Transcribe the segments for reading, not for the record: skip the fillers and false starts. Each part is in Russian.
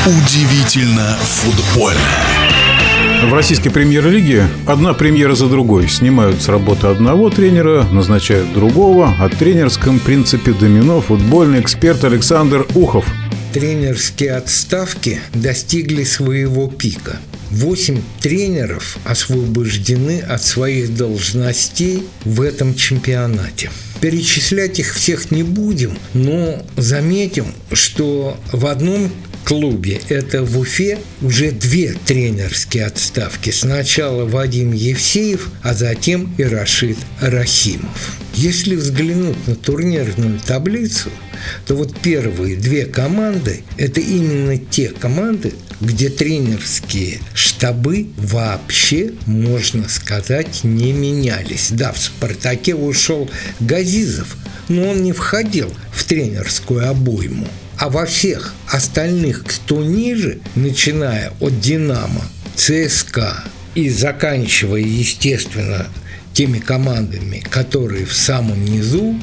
Удивительно футбольно. В российской премьер-лиге одна премьера за другой. Снимают с работы одного тренера, назначают другого. О тренерском принципе домино футбольный эксперт Александр Ухов. Тренерские отставки достигли своего пика. 8 тренеров освобождены от своих должностей в этом чемпионате. Перечислять их всех не будем, но заметим, что в одном клубе, это в Уфе, уже 2 тренерские отставки. Сначала Вадим Евсеев, а затем и Рашид Рахимов. Если взглянуть на турнирную таблицу, то вот первые 2 команды – это именно те команды, где тренерские штабы вообще, можно сказать, не менялись. Да, в «Спартаке» ушел Газизов, но он не входил в тренерскую обойму. А во всех остальных, кто ниже, начиная от «Динамо», ЦСКА и заканчивая, естественно, теми командами, которые в самом низу,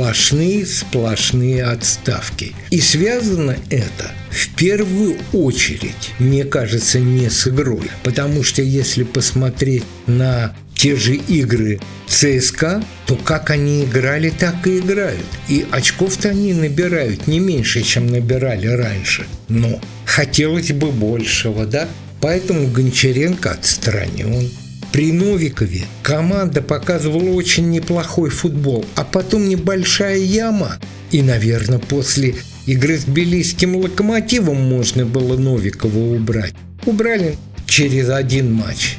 сплошные отставки. И связано это в первую очередь, мне кажется, не с игрой. Потому что если посмотреть на те же игры ЦСКА, то как они играли, так и играют. И очков-то они набирают не меньше, чем набирали раньше. Но хотелось бы большего, да? Поэтому Гончаренко отстранен. При Новикове команда показывала очень неплохой футбол, а потом небольшая яма. И, наверное, после игры с Тбилисским «Локомотивом» можно было Новикова убрать. Убрали через 1 матч.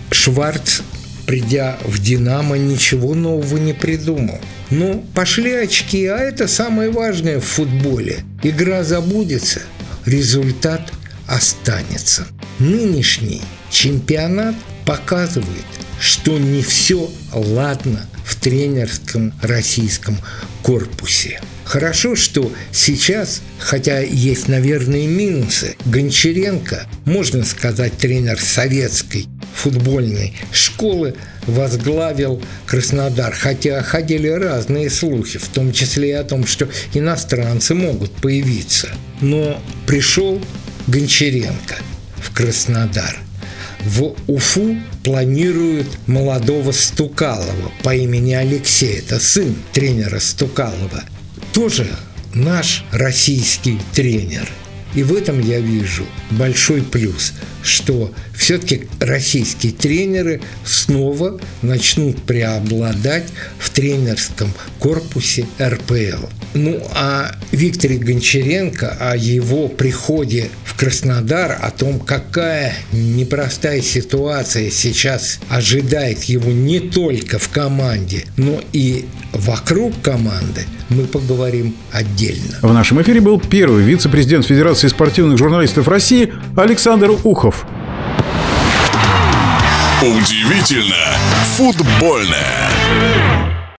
Шварц, придя в «Динамо», ничего нового не придумал. Но пошли очки, а это самое важное в футболе. Игра забудется, результат останется. Нынешний чемпионат показывает, что не все ладно в тренерском российском корпусе. Хорошо, что сейчас, хотя есть, наверное, минусы, Гончаренко, можно сказать, тренер советской футбольной школы, возглавил Краснодар, хотя ходили разные слухи, в том числе и о том, что иностранцы могут появиться. Но пришел Гончаренко в Краснодар. В Уфу планируют молодого Стукалова по имени Алексей, это сын тренера Стукалова, тоже наш российский тренер. И в этом я вижу большой плюс, что все-таки российские тренеры снова начнут преобладать в тренерском корпусе РПЛ. Ну, а Викторе Гончаренко, о его приходе в Краснодар, о том, какая непростая ситуация сейчас ожидает его не только в команде, но и вокруг команды, мы поговорим отдельно. В нашем эфире был первый вице-президент Федерации спортивных журналистов России Александр Ухов. Удивительно футбольное.